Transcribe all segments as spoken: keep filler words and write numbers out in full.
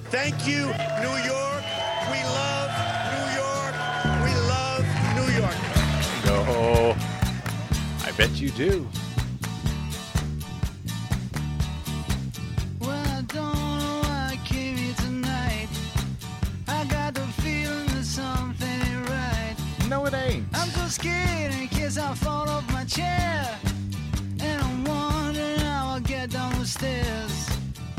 Thank you, New York. We love New York. We love New York. No, I bet you do. Well, I don't know why I came here tonight. I got the feeling that something ain't right. No, it ain't. I'm so scared in case I fall off my chair. And I'm wondering how I'll get down the stairs.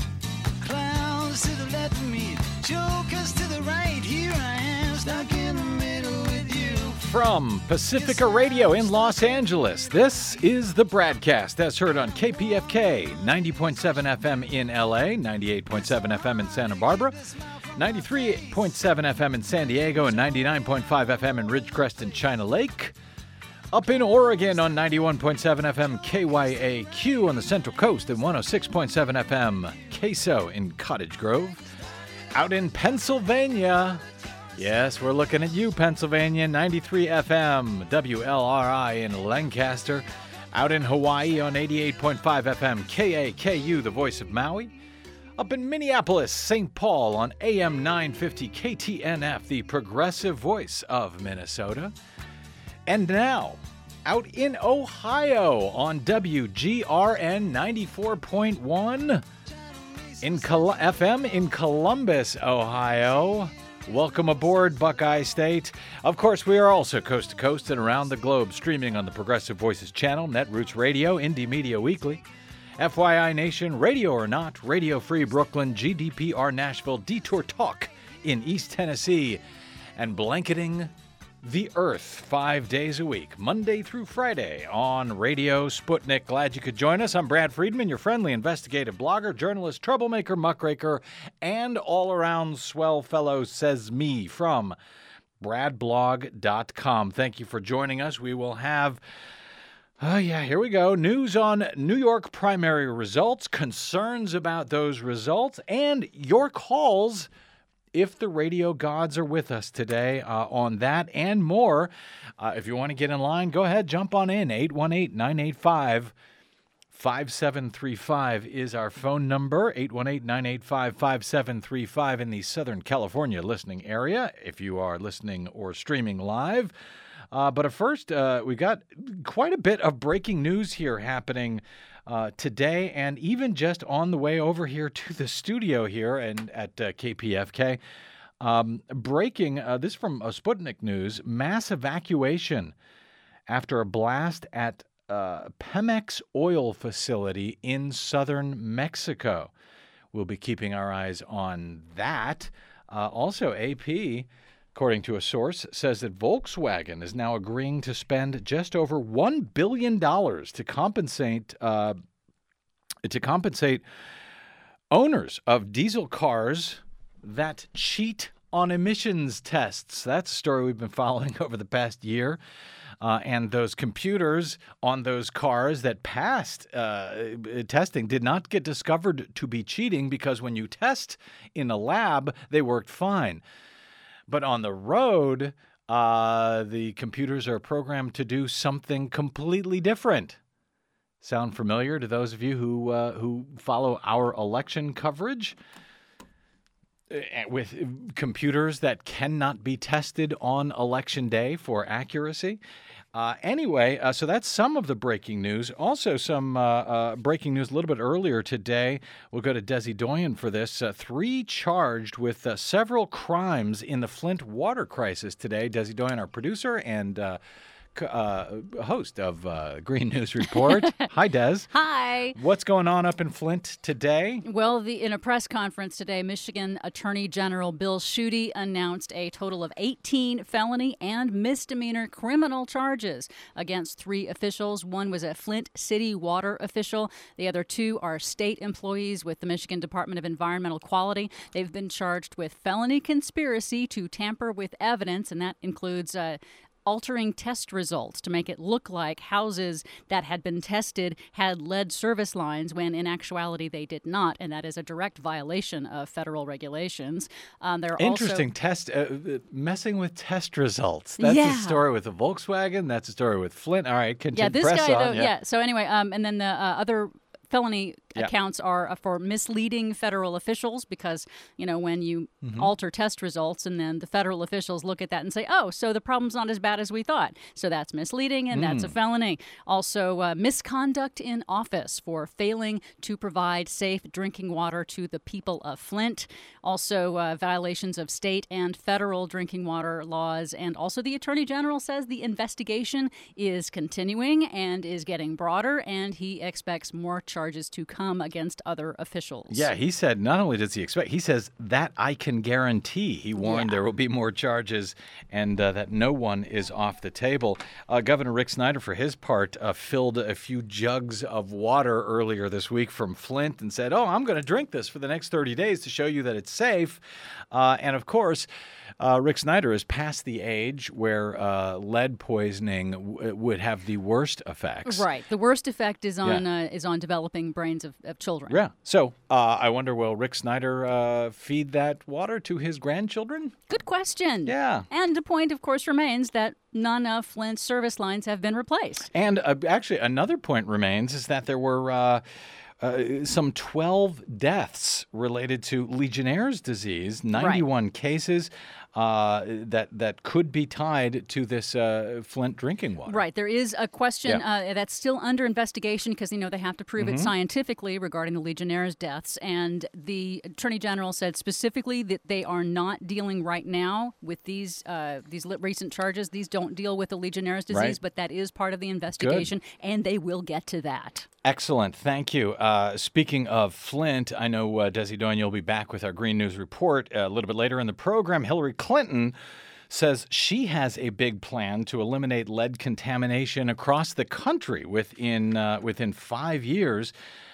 Clowns to the left of me, jokers to the right. Here I am, stuck in the middle with you. From Pacifica Radio in Los Angeles, this is the Bradcast, as heard on K P F K, ninety point seven F M in L A, ninety-eight point seven F M in Santa Barbara, ninety-three point seven F M in San Diego, and ninety-nine point five F M in Ridgecrest and China Lake. Up in Oregon on ninety-one point seven F M K Y A Q on the Central Coast and one oh six point seven F M Queso in Cottage Grove. Out in Pennsylvania, yes, we're looking at you, Pennsylvania, ninety-three F M W L R I in Lancaster. Out in Hawaii on eighty-eight point five F M K A K U, the voice of Maui. Up in Minneapolis, Saint Paul on A M nine fifty K T N F, the progressive voice of Minnesota. And now, out in Ohio on W G R N ninety-four point one in Col- F M in Columbus, Ohio. Welcome aboard, Buckeye State. Of course, we are also coast to coast and around the globe, streaming on the Progressive Voices channel, Netroots Radio, Indie Media Weekly, F Y I Nation, Radio or Not, Radio Free Brooklyn, G D P R Nashville, Detour Talk in East Tennessee, and blanketing the Earth five days a week, Monday through Friday on Radio Sputnik. Glad you could join us. I'm Brad Friedman, your friendly investigative blogger, journalist, troublemaker, muckraker, and all-around swell fellow, says me, from brad blog dot com. Thank you for joining us. We will have, oh yeah, here we go, news on New York primary results, concerns about those results, and your calls if the radio gods are with us today uh, on that and more. Uh, if you want to get in line, go ahead, jump on in. eight one eight, nine eight five, five seven three five is our phone number. eight one eight, nine eight five, five seven three five in the Southern California listening area, if you are listening or streaming live. Uh, but at first, uh, we got quite a bit of breaking news here happening Uh, today, and even just on the way over here to the studio here and at uh, K P F K. Um, breaking, uh, this from uh, Sputnik News, mass evacuation after a blast at uh, Pemex oil facility in southern Mexico. We'll be keeping our eyes on that. Uh, also, A P, according to a source, says that Volkswagen is now agreeing to spend just over one billion dollars to compensate uh, to compensate owners of diesel cars that cheat on emissions tests. That's a story we've been following over the past year. Uh, and those computers on those cars that passed uh, testing did not get discovered to be cheating, because when you test in a lab, they worked fine. But on the road, uh, the computers are programmed to do something completely different. Sound familiar to those of you who uh, who follow our election coverage? With computers that cannot be tested on election day for accuracy. Uh, anyway, uh, so that's some of the breaking news. Also, some uh, uh, breaking news a little bit earlier today. We'll go to Desi Doyen for this. Uh, three charged with uh, several crimes in the Flint water crisis today. Desi Doyen, our producer and uh, uh, host of uh, Green News Report. Hi, Des. Hi. What's going on up in Flint today? Well, the, in a press conference today, Michigan Attorney General Bill Schuette announced a total of eighteen felony and misdemeanor criminal charges against three officials. One was a Flint City water official. The other two are state employees with the Michigan Department of Environmental Quality. They've been charged with felony conspiracy to tamper with evidence, and that includes uh, altering test results to make it look like houses that had been tested had lead service lines when in actuality they did not, and that is a direct violation of federal regulations. Um, there are Interesting. also test uh, messing with test results. That's yeah. a story with the Volkswagen. That's a story with Flint. All right, continue. Yeah, this Press guy on. though. Yeah. yeah. So anyway, um, and then the uh, other felony Yeah. accounts are for misleading federal officials because, you know, when you Mm-hmm. alter test results and then the federal officials look at that and say, oh, so the problem's not as bad as we thought. So that's misleading and that's a Mm. felony. Also, uh, misconduct in office for failing to provide safe drinking water to the people of Flint. Also, uh, violations of state and federal drinking water laws. And also, the Attorney General says the investigation is continuing and is getting broader, and he expects more charges to come against other officials. Yeah, he said not only does he expect, he says that I can guarantee. He warned Yeah. there will be more charges and uh, that no one is off the table. Uh, Governor Rick Snyder, for his part, uh, filled a few jugs of water earlier this week from Flint and said, oh, I'm going to drink this for the next thirty days to show you that it's safe. Uh, and of course, uh, Rick Snyder is past the age where uh, lead poisoning w- would have the worst effects. Right. The worst effect is on Yeah. uh, is on developing brains of, of children. Yeah. So uh, I wonder, will Rick Snyder uh, feed that water to his grandchildren? Good question. Yeah. And the point, of course, remains that none of Flint's service lines have been replaced. And uh, actually, another point remains is that there were uh, uh, some twelve deaths related to Legionnaire's disease, ninety-one cases uh, that that could be tied to this uh, Flint drinking water. Right. There is a question Yeah. Mm-hmm. uh, that's still under investigation because, you know, they have to prove it scientifically regarding the Legionnaire's deaths. And the Attorney General said specifically that they are not dealing right now with these uh, these li- recent charges. These don't deal with the Legionnaire's disease, Right. but that is part of the investigation, and they will get to that. Excellent. Thank you. Uh, speaking of Flint, I know uh, Desi Doyen will be back with our Green News Report uh, a little bit later in the program. Hillary Clinton says she has a big plan to eliminate lead contamination across the country within uh, within five years.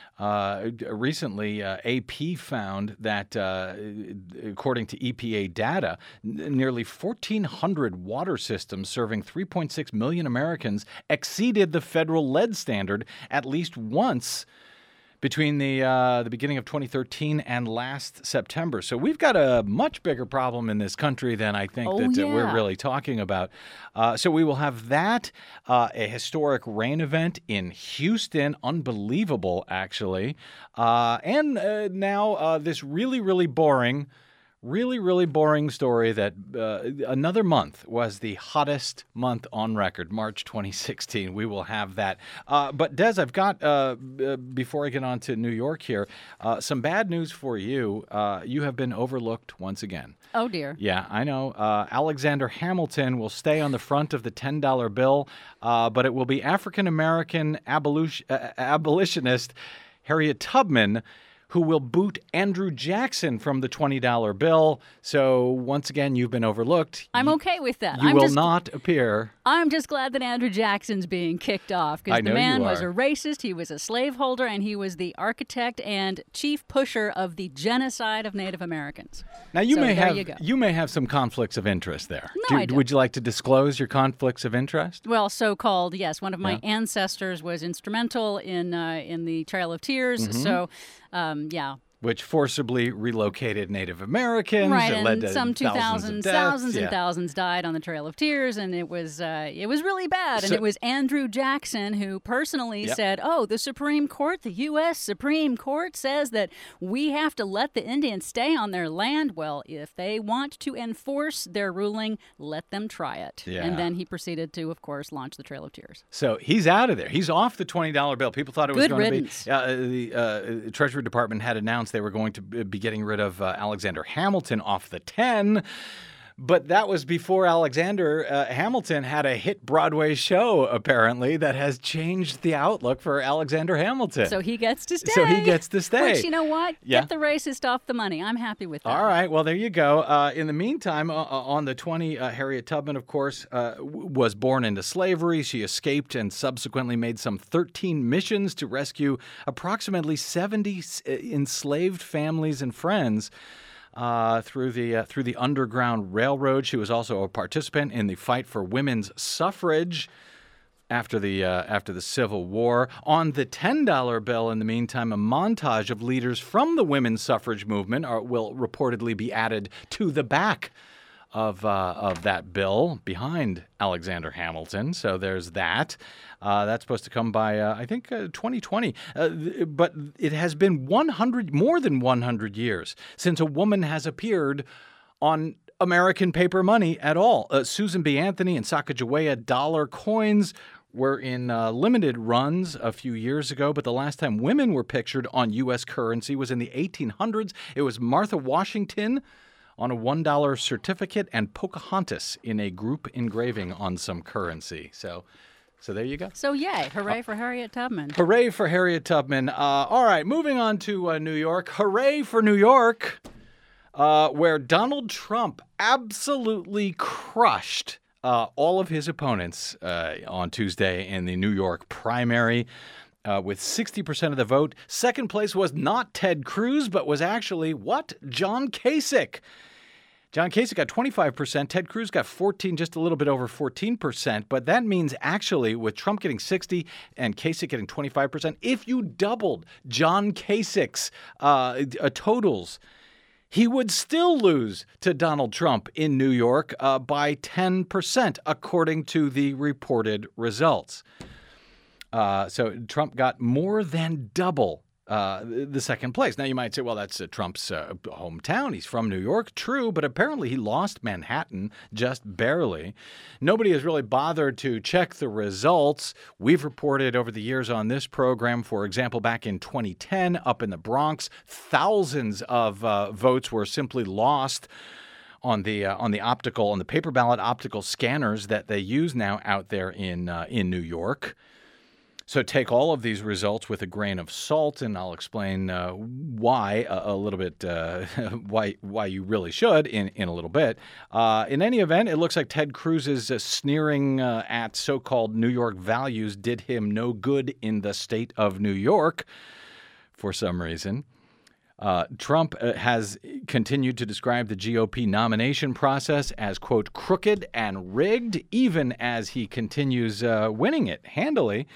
Uh, recently, uh, A P found that, uh, according to E P A data, n- nearly fourteen hundred water systems serving three point six million Americans exceeded the federal lead standard at least once between the uh, the beginning of twenty thirteen and last September. So we've got a much bigger problem in this country than I think Oh, that uh, we're yeah. really talking about. Uh, so we will have that, uh, a historic rain event in Houston, unbelievable actually, uh, and uh, now uh, this really, really boring Really, really boring story that uh, another month was the hottest month on record, March twenty sixteen. We will have that. Uh, but Des, I've got, uh, b- before I get on to New York here, uh, some bad news for you. Uh, you have been overlooked once again. Oh, dear. Yeah, I know. Uh, Alexander Hamilton will stay on the front of the ten dollar bill, uh, but it will be African-American abolish- uh, abolitionist Harriet Tubman who will boot Andrew Jackson from the twenty dollar bill. So once again, you've been overlooked. I'm You- okay with that. You I'm will just, not appear. I'm just glad that Andrew Jackson's being kicked off I because know the man you was are. a racist, he was a slaveholder, and he was the architect and chief pusher of the genocide of Native Americans. Now you So may there have you go. may have some conflicts of interest there. No, I don't. Would you like to disclose your conflicts of interest? Well, so-called, yes. One of my Yeah. ancestors was instrumental in uh, in the Trail of Tears. Mm-hmm. So, um, yeah. Which forcibly relocated Native Americans. Right, It led and to some two thousands, thousands, of deaths. thousands Yeah. and thousands died on the Trail of Tears, and it was uh, it was really bad. And So- it was Andrew Jackson who personally Yep. said, "Oh, the Supreme Court, the U S Supreme Court says that we have to let the Indians stay on their land. Well, if they want to enforce their ruling, let them try it." Yeah. And then he proceeded to, of course, launch the Trail of Tears. So he's out of there. He's off the twenty dollar bill. People thought it was Good going riddance. to be. Uh, the uh, Treasury Department had announced they were going to be getting rid of uh, Alexander Hamilton off the ten. But that was before Alexander uh, Hamilton had a hit Broadway show, apparently, that has changed the outlook for Alexander Hamilton. So he gets to stay. So he gets to stay. Which, you know what? Yeah. Get the racist off the money. I'm happy with that. All right. Well, there you go. Uh, in the meantime, uh, on the twenty, uh, Harriet Tubman, of course, uh, w- was born into slavery. She escaped and subsequently made some thirteen missions to rescue approximately seventy s- uh, enslaved families and friends. Uh, through the uh, through the Underground Railroad. She was also a participant in the fight for women's suffrage after the uh, after the Civil War. On the ten dollar bill, in the meantime, a montage of leaders from the women's suffrage movement are, will reportedly be added to the back of uh, of that bill behind Alexander Hamilton. So there's that. Uh, that's supposed to come by, uh, I think, uh, twenty twenty. Uh, th- but it has been one hundred, more than one hundred years since a woman has appeared on American paper money at all. Uh, Susan B. Anthony and Sacagawea dollar coins were in uh, limited runs a few years ago, but the last time women were pictured on U S currency was in the eighteen hundreds. It was Martha Washington on a one dollar certificate and Pocahontas in a group engraving on some currency. So so there you go. So yay, hooray for Harriet Tubman. Hooray for Harriet Tubman. Uh, all right, moving on to uh, New York. Hooray for New York, uh, where Donald Trump absolutely crushed Uh, all of his opponents uh, on Tuesday in the New York primary uh, with sixty percent of the vote. Second place was not Ted Cruz, but was actually, what? John Kasich. John Kasich got twenty-five percent. Ted Cruz got fourteen, just a little bit over fourteen percent. But that means actually with Trump getting sixty and Kasich getting twenty-five percent, if you doubled John Kasich's uh, uh, totals, he would still lose to Donald Trump in New York uh, by ten percent, according to the reported results. Uh, so Trump got more than double uh, the second place. Now, you might say, well, that's uh, Trump's uh, hometown. He's from New York. True, but apparently he lost Manhattan just barely. Nobody has really bothered to check the results. We've reported over the years on this program, for example, back in twenty ten, up in the Bronx, thousands of uh, votes were simply lost on the uh, on the optical, on the paper ballot optical scanners that they use now out there in uh, in New York. So take all of these results with a grain of salt, and I'll explain uh, why a, a little bit, uh, why why you really should in, in a little bit. Uh, in any event, it looks like Ted Cruz's uh, sneering uh, at so-called New York values did him no good in the state of New York for some reason. Uh, Trump uh, has continued to describe the G O P nomination process as, quote, crooked and rigged, even as he continues uh, winning it handily.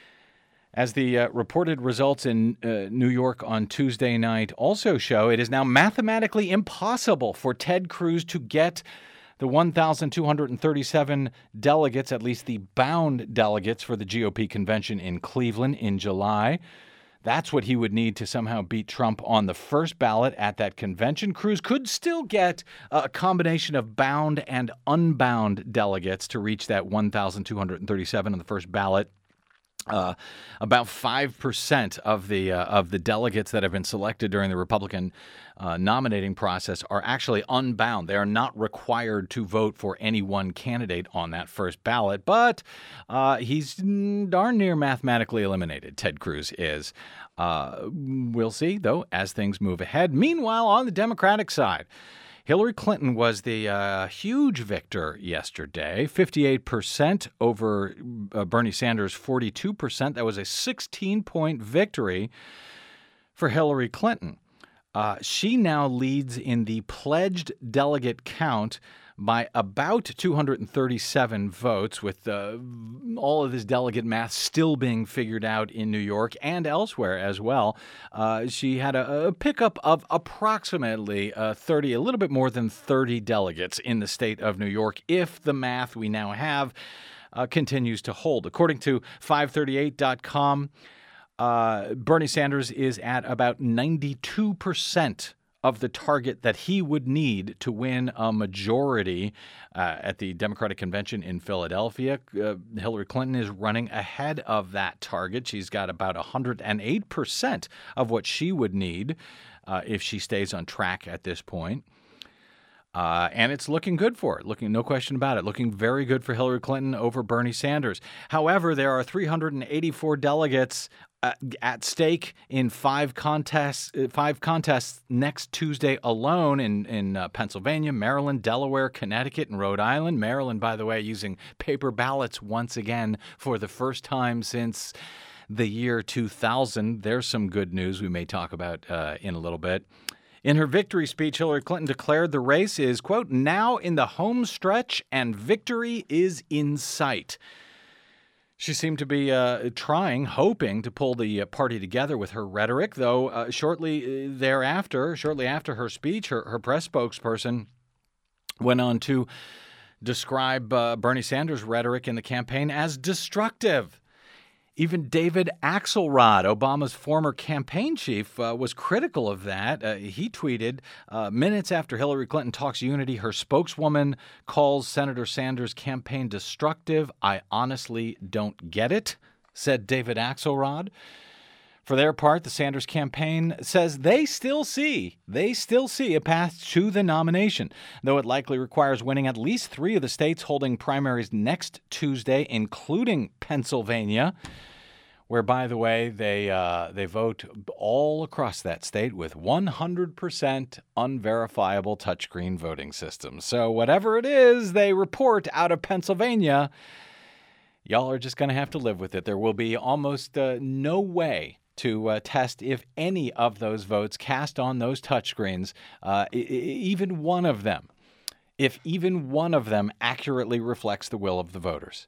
As the uh, reported results in uh, New York on Tuesday night also show, it is now mathematically impossible for Ted Cruz to get the one thousand two hundred thirty-seven delegates, at least the bound delegates for the G O P convention in Cleveland in July. That's what he would need to somehow beat Trump on the first ballot at that convention. Cruz could still get a combination of bound and unbound delegates to reach that one thousand two hundred thirty-seven on the first ballot. Uh, about five percent of the uh, of the delegates that have been selected during the Republican uh, nominating process are actually unbound. They are not required to vote for any one candidate on that first ballot, but uh, he's darn near mathematically eliminated, Ted Cruz is. Uh, we'll see, though, as things move ahead. Meanwhile, on the Democratic side, Hillary Clinton was the uh, huge victor yesterday, fifty-eight percent over uh, Bernie Sanders' forty-two percent. That was a sixteen-point victory for Hillary Clinton. Uh, she now leads in the pledged delegate count by about two hundred thirty-seven votes, with uh, all of this delegate math still being figured out in New York and elsewhere as well. Uh, she had a, a pickup of approximately uh, thirty, a little bit more than thirty delegates in the state of New York, if the math we now have uh, continues to hold. According to five thirty-eight dot com, uh, Bernie Sanders is at about ninety-two percent of the target that he would need to win a majority uh, at the Democratic Convention in Philadelphia. Uh, Hillary Clinton is running ahead of that target. She's got about one hundred eight percent of what she would need uh, if she stays on track at this point. Uh, and it's looking good for it. Looking, no question about it. Looking very good for Hillary Clinton over Bernie Sanders. However, there are three hundred eighty-four delegates uh, at stake in five contests. Uh, five contests next Tuesday alone in in uh, Pennsylvania, Maryland, Delaware, Connecticut, and Rhode Island. Maryland, by the way, using paper ballots once again for the first time since the year two thousand. There's some good news we may talk about uh, in a little bit. In her victory speech, Hillary Clinton declared the race is, quote, now in the home stretch and victory is in sight. She seemed to be uh, trying, hoping to pull the uh, party together with her rhetoric, though uh, shortly thereafter, shortly after her speech, her, her press spokesperson went on to describe uh, Bernie Sanders' rhetoric in the campaign as destructive. Even David Axelrod, Obama's former campaign chief, uh, was critical of that. Uh, he tweeted, uh, minutes after Hillary Clinton talks unity, her spokeswoman calls Senator Sanders' campaign destructive. I honestly don't get it, said David Axelrod. For their part, the Sanders campaign says they still see, they still see a path to the nomination, though it likely requires winning at least three of the states holding primaries next Tuesday, including Pennsylvania, where, by the way, they uh, they vote all across that state with one hundred percent unverifiable touchscreen voting systems. So whatever it is they report out of Pennsylvania, y'all are just going to have to live with it. There will be almost uh, no way to uh, test if any of those votes cast on those touchscreens, uh, I- even one of them, if even one of them accurately reflects the will of the voters.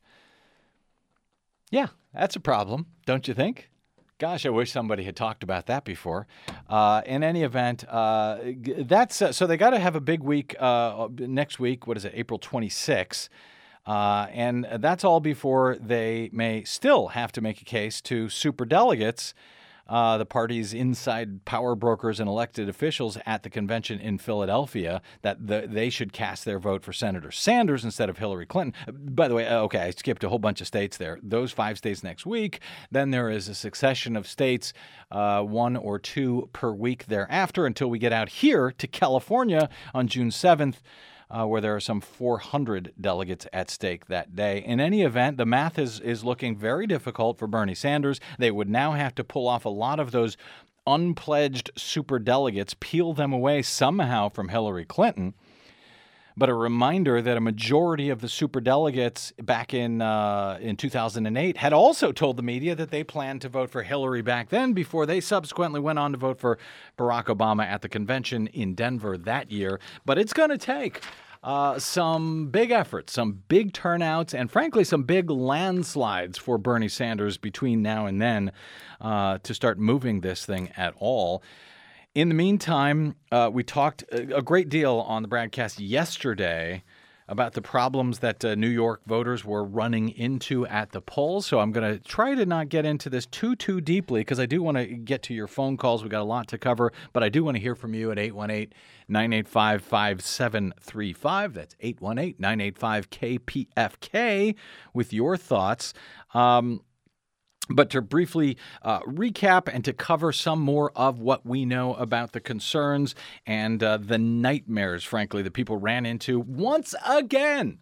Yeah, that's a problem, don't you think? Gosh, I wish somebody had talked about that before. Uh, in any event, uh, that's uh, so they got to have a big week uh, next week. What is it, April twenty-sixth? Uh, and that's all before they may still have to make a case to superdelegates, uh, the party's inside power brokers and elected officials at the convention in Philadelphia, that the, they should cast their vote for Senator Sanders instead of Hillary Clinton. By the way, okay, I skipped a whole bunch of states there. Those five states next week. Then there is a succession of states, uh, one or two per week thereafter, until we get out here to California on June seventh. Uh, where there are some four hundred delegates at stake that day. In any event, the math is is looking very difficult for Bernie Sanders. They would now have to pull off a lot of those unpledged superdelegates, peel them away somehow from Hillary Clinton. But a reminder that a majority of the superdelegates back in uh, in two thousand eight had also told the media that they planned to vote for Hillary back then, before they subsequently went on to vote for Barack Obama at the convention in Denver that year. But it's going to take uh, some big efforts, some big turnouts, and frankly, some big landslides for Bernie Sanders between now and then uh, to start moving this thing at all. In the meantime, uh, we talked a great deal on the broadcast yesterday about the problems that uh, New York voters were running into at the polls. So I'm going to try to not get into this too, too deeply, because I do want to get to your phone calls. We've got a lot to cover, but I do want to hear from you at eight one eight, nine eight five, five seven three five. That's eight one eight, nine eight five, K P F K with your thoughts. Um But to briefly uh, recap and to cover some more of what we know about the concerns and uh, the nightmares, frankly, that people ran into once again,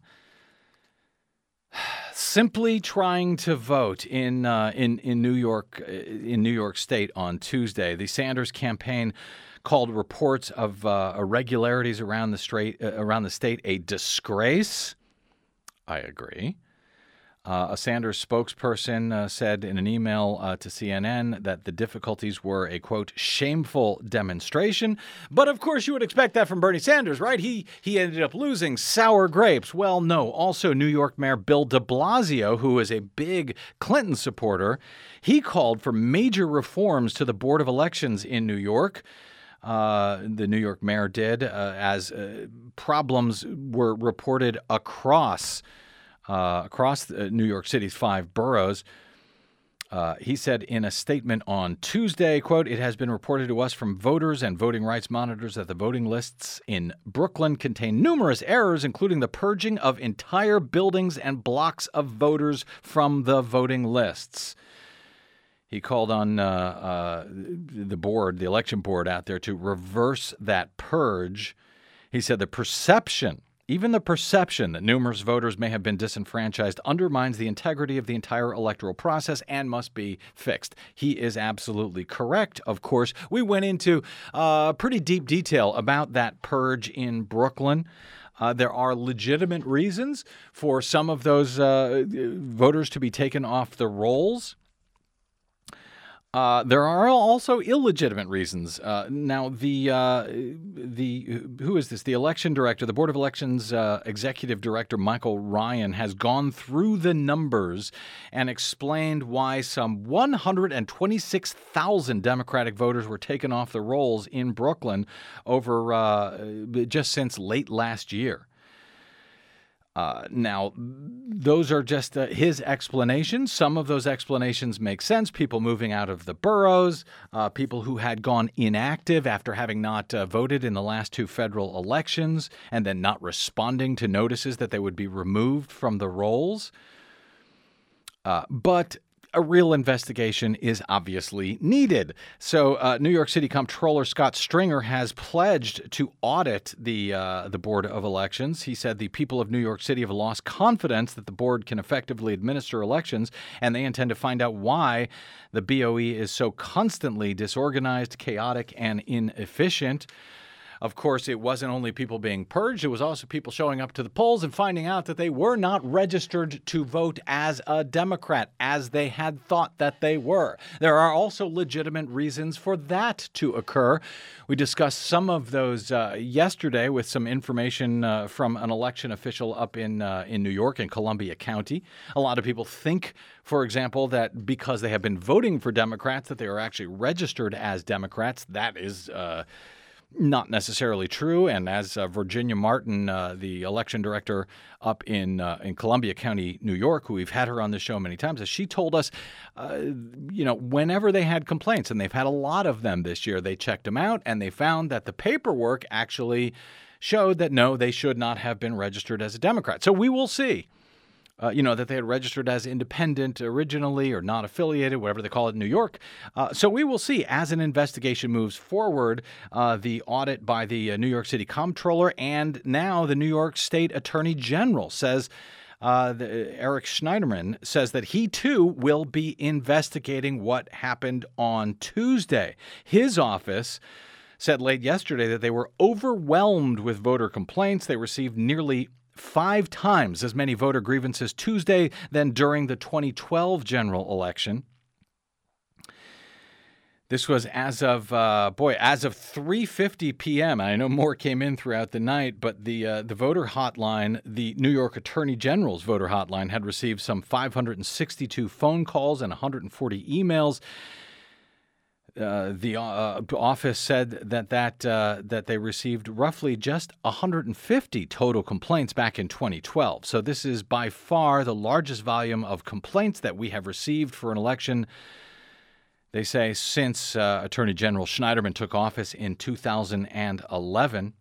simply trying to vote in uh, in in New York in New York State on Tuesday. The Sanders campaign called reports of uh, irregularities around the state uh, around the state a disgrace. I agree. Uh, a Sanders spokesperson uh, said in an email uh, to C N N that the difficulties were a, quote, shameful demonstration. But, of course, you would expect that from Bernie Sanders, right? He he ended up losing sour grapes. Well, no. Also, New York Mayor Bill de Blasio, who is a big Clinton supporter, he called for major reforms to the Board of Elections in New York. Uh, the New York mayor did, uh, as uh, problems were reported across Uh, across uh, New York City's five boroughs. Uh, he said in a statement on Tuesday, quote, "It has been reported to us from voters and voting rights monitors that the voting lists in Brooklyn contain numerous errors, including the purging of entire buildings and blocks of voters from the voting lists." He called on uh, uh, the board, the election board out there, to reverse that purge. He said the perception Even the perception that numerous voters may have been disenfranchised undermines the integrity of the entire electoral process and must be fixed. He is absolutely correct, of course. We went into uh, pretty deep detail about that purge in Brooklyn. Uh, there are legitimate reasons for some of those uh, voters to be taken off the rolls. Uh, there are also illegitimate reasons. Uh, now, the uh, the who is this? The election director, the Board of Elections uh, executive director, Michael Ryan, has gone through the numbers and explained why some one hundred twenty-six thousand Democratic voters were taken off the rolls in Brooklyn over uh, just since late last year. Uh, now, those are just uh, his explanations. Some of those explanations make sense. People moving out of the boroughs, uh, people who had gone inactive after having not uh, voted in the last two federal elections and then not responding to notices that they would be removed from the rolls. Uh, but a real investigation is obviously needed. So uh, New York City Comptroller Scott Stringer has pledged to audit the uh, the Board of Elections. He said the people of New York City have lost confidence that the board can effectively administer elections, and they intend to find out why the B O E is so constantly disorganized, chaotic, and inefficient. Of course, it wasn't only people being purged, it was also people showing up to the polls and finding out that they were not registered to vote as a Democrat, as they had thought that they were. There are also legitimate reasons for that to occur. We discussed some of those uh, yesterday with some information uh, from an election official up in uh, in New York in Columbia County. A lot of people think, for example, that because they have been voting for Democrats, that they are actually registered as Democrats. That is uh not necessarily true. And as uh, Virginia Martin, uh, the election director up in uh, in Columbia County, New York, who we've had her on the show many times, as she told us, uh, you know, whenever they had complaints, and they've had a lot of them this year, they checked them out and they found that the paperwork actually showed that, no, they should not have been registered as a Democrat. So we will see. Uh, you know, that they had registered as independent originally or not affiliated, whatever they call it in New York. Uh, so we will see as an investigation moves forward, uh, the audit by the uh, New York City Comptroller and now the New York State Attorney General says, uh, the, Eric Schneiderman says that he too will be investigating what happened on Tuesday. His office said late yesterday that they were overwhelmed with voter complaints. They received nearly five times as many voter grievances Tuesday than during the twenty twelve general election. This was as of, uh, boy, as of three fifty p.m. I know more came in throughout the night, but the uh, the voter hotline, the New York Attorney General's voter hotline, had received some five hundred sixty-two phone calls and one hundred forty emails. Uh, the uh, office said that that uh, that they received roughly just one hundred fifty total complaints back in twenty twelve. So this is by far the largest volume of complaints that we have received for an election, they say, since uh, Attorney General Schneiderman took office in two thousand eleven.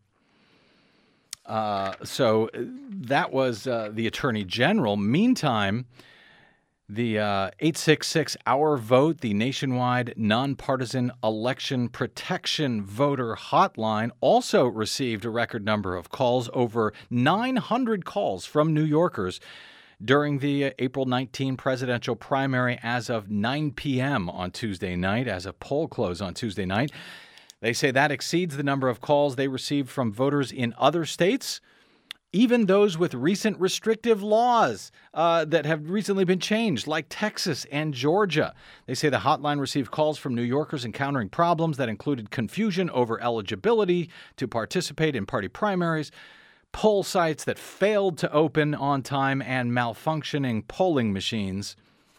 Uh, so that was uh, the Attorney General. Meantime, the uh, eight six six Our Vote, the nationwide nonpartisan election protection voter hotline, also received a record number of calls, over nine hundred calls from New Yorkers during the uh, April nineteenth presidential primary as of nine p.m. on Tuesday night, as of poll close on Tuesday night. They say that exceeds the number of calls they received from voters in other states, even those with recent restrictive laws uh, that have recently been changed, like Texas and Georgia. They say the hotline received calls from New Yorkers encountering problems that included confusion over eligibility to participate in party primaries, poll sites that failed to open on time, and malfunctioning polling machines,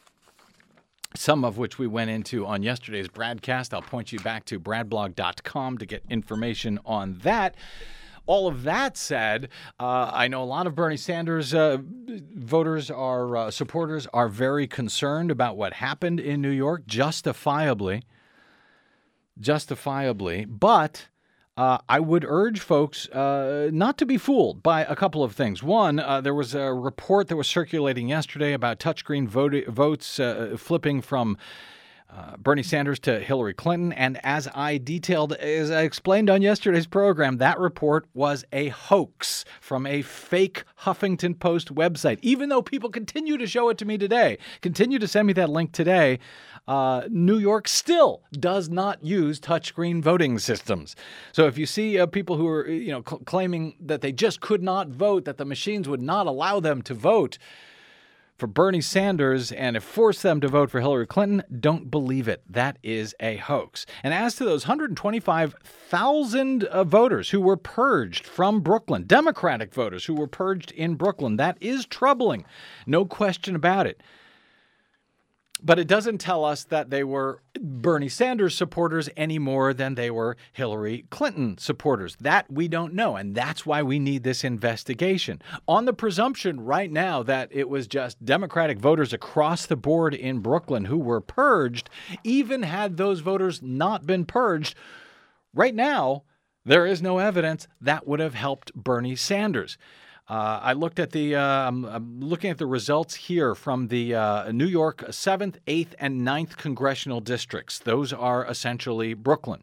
some of which we went into on yesterday's broadcast. I'll point you back to brad blog dot com to get information on that. All of that said, uh, I know a lot of Bernie Sanders uh, voters are uh, supporters are very concerned about what happened in New York, justifiably, justifiably. But uh, I would urge folks uh, not to be fooled by a couple of things. One, uh, there was a report that was circulating yesterday about touchscreen vote- votes uh, flipping from Uh, Bernie Sanders to Hillary Clinton. And as I detailed, as I explained on yesterday's program, that report was a hoax from a fake Huffington Post website. Even though people continue to show it to me today, continue to send me that link today, uh, New York still does not use touchscreen voting systems. So if you see uh, people who are, you know, cl- claiming that they just could not vote, that the machines would not allow them to vote for Bernie Sanders and have forced them to vote for Hillary Clinton, don't believe it. That is a hoax. And as to those one hundred twenty-five thousand uh, voters who were purged from Brooklyn, Democratic voters who were purged in Brooklyn, that is troubling. No question about it. But it doesn't tell us that they were Bernie Sanders supporters any more than they were Hillary Clinton supporters. That we don't know, and that's why we need this investigation. On the presumption right now that it was just Democratic voters across the board in Brooklyn who were purged, even had those voters not been purged, right now there is no evidence that would have helped Bernie Sanders. Uh, I looked at the, uh, I'm, I'm looking at the results here from the uh, New York seventh, eighth, and ninth congressional districts. Those are essentially Brooklyn.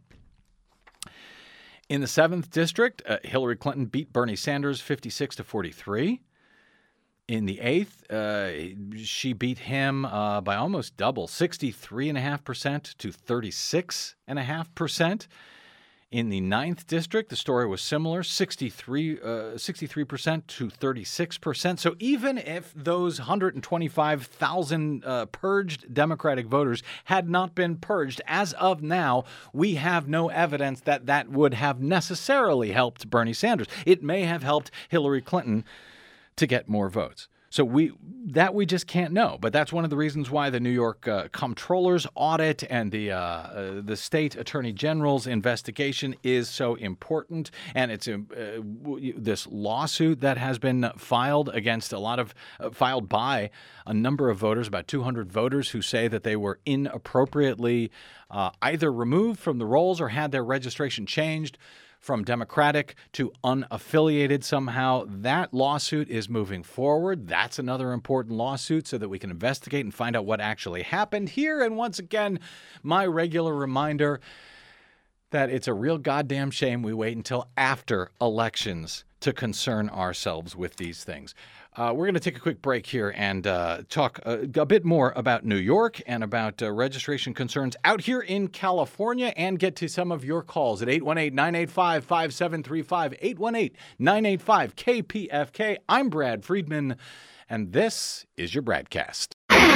In the seventh district, uh, Hillary Clinton beat Bernie Sanders fifty-six to forty-three. In the eighth, uh, she beat him uh, by almost double, sixty-three point five percent to thirty-six point five percent. In the ninth district, the story was similar, sixty-three, uh, sixty-three percent to thirty-six percent. So even if those one hundred twenty-five thousand uh, purged Democratic voters had not been purged, as of now, we have no evidence that that would have necessarily helped Bernie Sanders. It may have helped Hillary Clinton to get more votes. So we that we just can't know. But that's one of the reasons why the New York uh, Comptroller's audit and the uh, uh, the state attorney general's investigation is so important. And it's uh, w- this lawsuit that has been filed against a lot of uh, filed by a number of voters, about two hundred voters who say that they were inappropriately uh, either removed from the rolls or had their registration changed from Democratic to unaffiliated somehow. That lawsuit is moving forward. That's another important lawsuit so that we can investigate and find out what actually happened here. And once again, my regular reminder that it's a real goddamn shame we wait until after elections to concern ourselves with these things. Uh, we're going to take a quick break here and uh, talk a, a bit more about New York and about uh, registration concerns out here in California and get to some of your calls at eight one eight, nine eight five, five seven three five, eight one eight, nine eight five, K P F K. I'm Brad Friedman, and this is your Bradcast.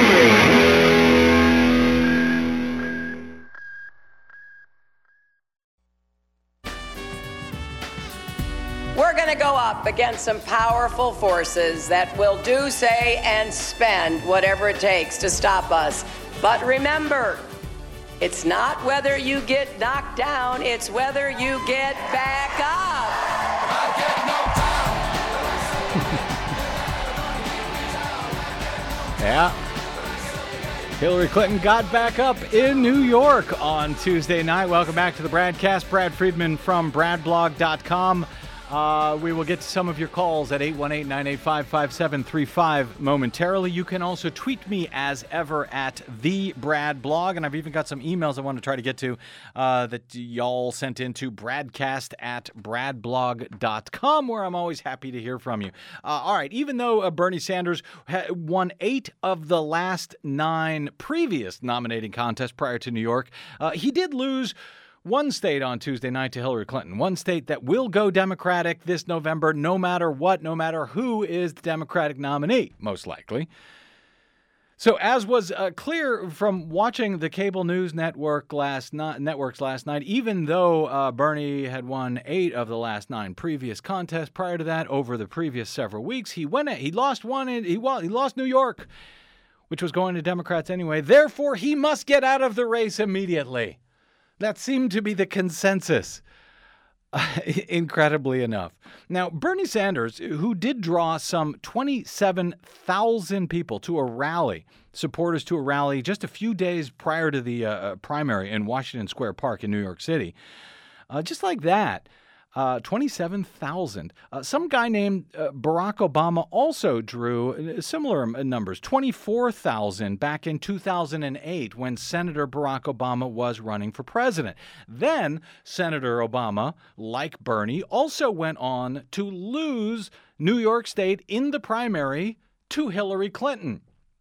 We're going to go up against some powerful forces that will do, say, and spend whatever it takes to stop us. But remember, it's not whether you get knocked down, it's whether you get back up. I get no Yeah. Hillary Clinton got back up in New York on Tuesday night. Welcome back to the Bradcast. Brad Friedman from brad blog dot com. Uh, we will get to some of your calls at eight one eight, nine eight five, five seven three five momentarily. You can also tweet me as ever at the Brad Blog, and I've even got some emails I want to try to get to uh, that y'all sent in to bradcast at brad blog dot com, where I'm always happy to hear from you. Uh, all right, even though uh, Bernie Sanders ha- won eight of the last nine previous nominating contests prior to New York, uh, he did lose one state on Tuesday night to Hillary Clinton, one state that will go Democratic this November no matter what, no matter who is the Democratic nominee, most likely. So as was uh, clear from watching the cable news network last ni- networks last night, even though uh, Bernie had won eight of the last nine previous contests prior to that over the previous several weeks, he went he lost one in, he, he lost New York, which was going to Democrats anyway. Therefore, he must get out of the race immediately. That seemed to be the consensus, uh, incredibly enough. Now, Bernie Sanders, who did draw some twenty-seven thousand people to a rally, supporters to a rally just a few days prior to the uh, primary in Washington Square Park in New York City, uh, just like that, uh, twenty-seven thousand. Uh, some guy named uh, Barack Obama also drew similar numbers, twenty-four thousand back in two thousand eight when Senator Barack Obama was running for president. Then Senator Obama, like Bernie, also went on to lose New York State in the primary to Hillary Clinton.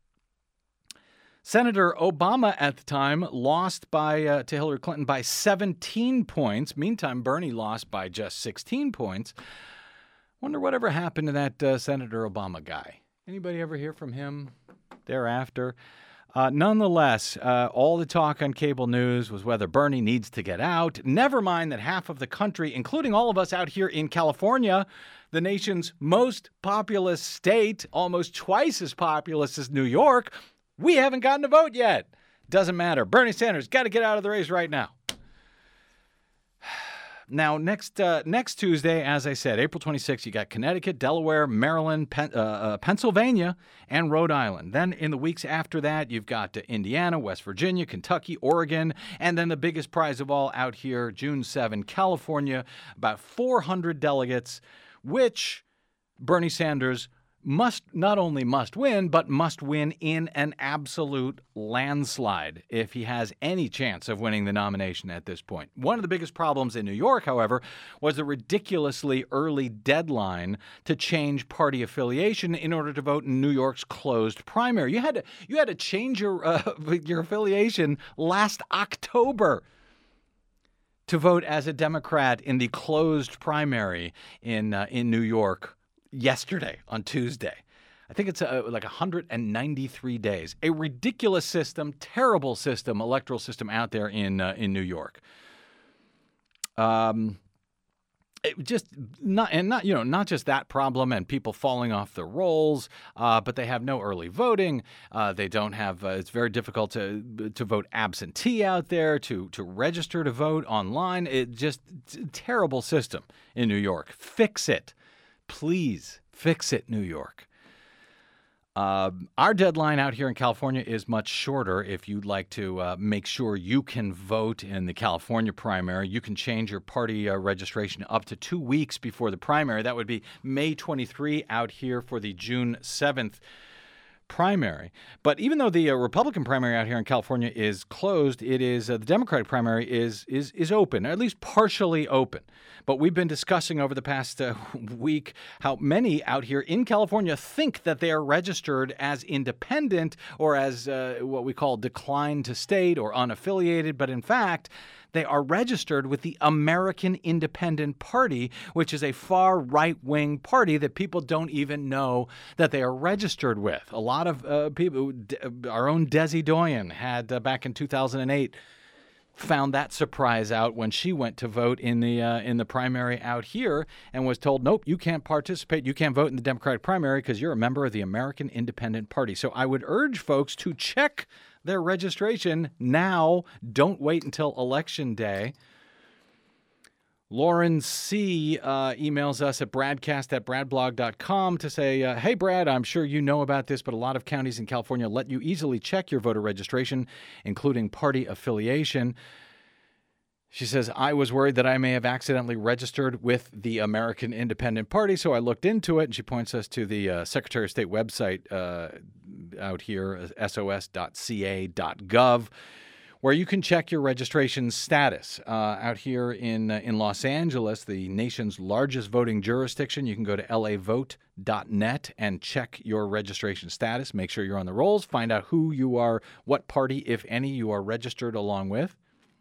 Senator Obama at the time lost by uh, to Hillary Clinton by seventeen points. Meantime, Bernie lost by just sixteen points. Wonder whatever happened to that uh, Senator Obama guy. Anybody ever hear from him thereafter? Uh, nonetheless, uh, all the talk on cable news was whether Bernie needs to get out. Never mind that half of the country, including all of us out here in California, the nation's most populous state, almost twice as populous as New York, We haven't gotten a vote yet. Doesn't matter. Bernie Sanders got to get out of the race right now. Now, next uh, next Tuesday, as I said, April twenty-sixth, you got Connecticut, Delaware, Maryland, Pen- uh, uh, Pennsylvania, and Rhode Island. Then in the weeks after that, you've got uh, Indiana, West Virginia, Kentucky, Oregon, and then the biggest prize of all out here, June seventh, California, about four hundred delegates, which Bernie Sanders must not only must win, but must win in an absolute landslide if he has any chance of winning the nomination at this point. One of the biggest problems in New York, however, was the ridiculously early deadline to change party affiliation in order to vote in New York's closed primary. You had to, you had to change your uh, your affiliation last October to vote as a Democrat in the closed primary in uh, in New York yesterday on Tuesday. I think it's uh, like one hundred ninety-three days. A ridiculous system, terrible system, electoral system out there in uh, in New York. Um, it just not and not you know not just that problem and people falling off the rolls, uh, but they have no early voting. Uh, they don't have. Uh, it's very difficult to to vote absentee out there, to to register to vote online. It just it's a terrible system in New York. Fix it. Please fix it, New York. Uh, our deadline out here in California is much shorter. If you'd like to uh, make sure you can vote in the California primary, you can change your party uh, registration up to two weeks before the primary. That would be May twenty-third out here for the June seventh primary. But even though the uh, Republican primary out here in California is closed, it is uh, the Democratic primary is is is open, or at least partially open. But we've been discussing over the past uh, week how many out here in California think that they are registered as independent or as uh, what we call declined to state or unaffiliated. But in fact, they are registered with the American Independent Party, which is a far right-wing party that people don't even know that they are registered with. A lot of uh, people, our own Desi Doyen had uh, back in two thousand eight, found that surprise out when she went to vote in the uh, in the primary out here and was told, nope, you can't participate, you can't vote in the Democratic primary because you're a member of the American Independent Party. So I would urge folks to check their registration now. Don't wait until Election Day. Lauren C. Uh, emails us at bradcast at bradblog dot com to say, uh, hey, Brad, I'm sure you know about this, but a lot of counties in California let you easily check your voter registration, including party affiliation. She says, I was worried that I may have accidentally registered with the American Independent Party, so I looked into it, and she points us to the uh, Secretary of State website uh, out here, S O S dot C A dot gov, where you can check your registration status. Uh, out here in uh, in Los Angeles, the nation's largest voting jurisdiction, you can go to L A vote dot net and check your registration status. Make sure you're on the rolls. Find out who you are, what party, if any, you are registered along with.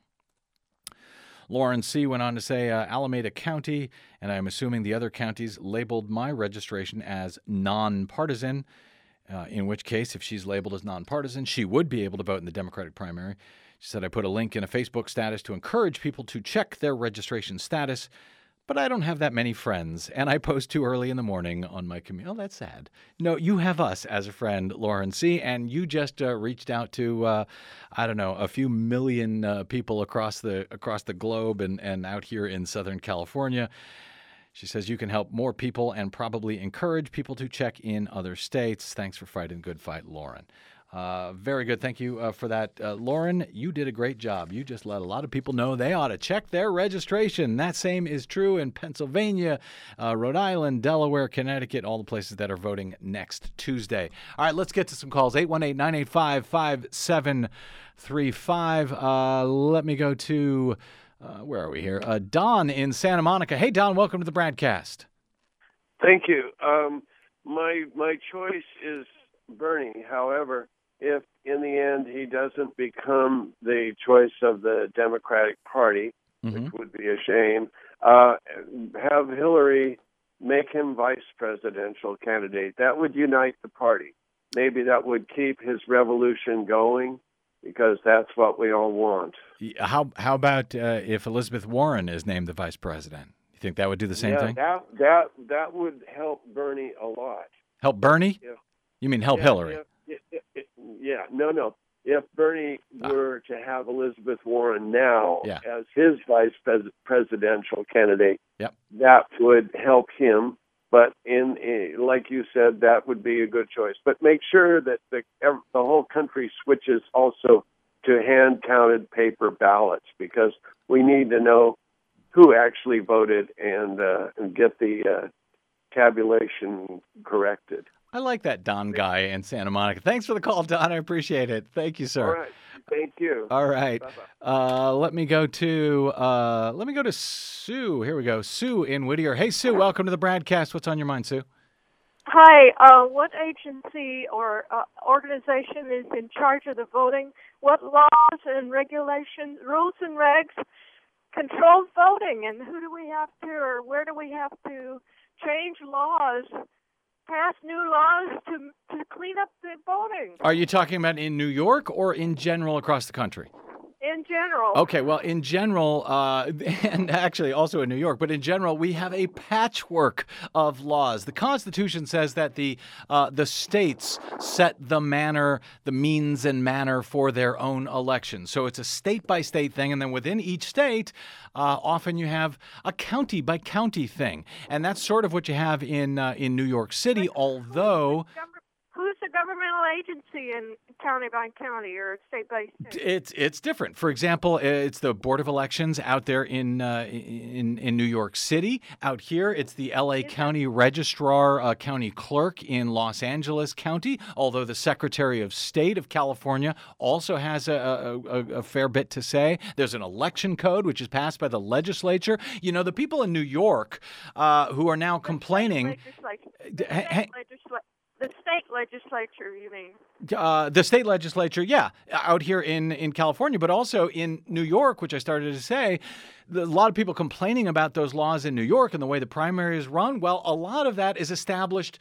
Lauren C. went on to say, uh, Alameda County, and I'm assuming the other counties, labeled my registration as nonpartisan, uh, in which case, if she's labeled as nonpartisan, she would be able to vote in the Democratic primary. She said, I put a link in a Facebook status to encourage people to check their registration status, but I don't have that many friends, and I post too early in the morning on my community. Oh, that's sad. No, you have us as a friend, Lauren C., and you just uh, reached out to, uh, I don't know, a few million uh, people across the across the globe and, and out here in Southern California. She says you can help more people and probably encourage people to check in other states. Thanks for fighting a good fight, Lauren. Uh, very good. Thank you uh, for that. Uh, Lauren, you did a great job. You just let a lot of people know they ought to check their registration. That same is true in Pennsylvania, uh, Rhode Island, Delaware, Connecticut, all the places that are voting next Tuesday. All right, let's get to some calls. eight one eight, nine eight five, five seven three five. Uh, let me go to, uh, where are we here? Uh, Don in Santa Monica. Hey, Don, welcome to the Bradcast. Thank you. Um, my my choice is Bernie. However, if in the end he doesn't become the choice of the Democratic Party, mm-hmm. which would be a shame, uh, have Hillary make him vice presidential candidate. That would unite the party. Maybe that would keep his revolution going, because that's what we all want. How how about uh, if Elizabeth Warren is named the vice president? You think that would do the same yeah, thing? That, that, that would help Bernie a lot. Help Bernie? Yeah. You mean help yeah, Hillary? Yeah. It, it, it, yeah, no, no. If Bernie Ah. were to have Elizabeth Warren now Yeah. as his vice pres- presidential candidate, Yep. that would help him. But in, in like you said, that would be a good choice. But make sure that the ev- the whole country switches also to hand-counted paper ballots, because we need to know who actually voted and uh, and get the uh, tabulation corrected. I like that Don guy in Santa Monica. Thanks for the call, Don. I appreciate it. Thank you, sir. All right. Thank you. All right. Bye-bye. Uh, let me go to uh, let me go to Sue. Here we go. Sue in Whittier. Hey, Sue. Welcome to the Bradcast. What's on your mind, Sue? Hi, uh, what agency or uh, organization is in charge of the voting? What laws and regulations, rules and regs control voting? And who do we have to, or where do we have to change laws, pass new laws to to clean up the voting Are you talking about in New York or in general across the country? in general? Okay, well, in general, uh, and actually also in New York, but in general, we have a patchwork of laws. The Constitution says that the uh, the states set the manner, the means and manner for their own elections. So it's a state-by-state thing, and then within each state, uh, often you have a county-by-county thing. And that's sort of what you have in uh, in New York City, although... Who's the governmental agency in county by county or state by state? It's it's different. For example, it's the Board of Elections out there in uh, in in New York City. Out here, it's the L A County Registrar, uh, County Clerk in Los Angeles County. Although the Secretary of State of California also has a, a, a, a fair bit to say. There's an election code which is passed by the legislature. You know, the people in New York uh, who are now complaining. Legislature. D- The ha- state legisla- The state legislature, you mean? Uh, the state legislature, yeah, out here in, in California, but also in New York, which I started to say, the, a lot of people complaining about those laws in New York and the way the primary is run. Well, a lot of that is established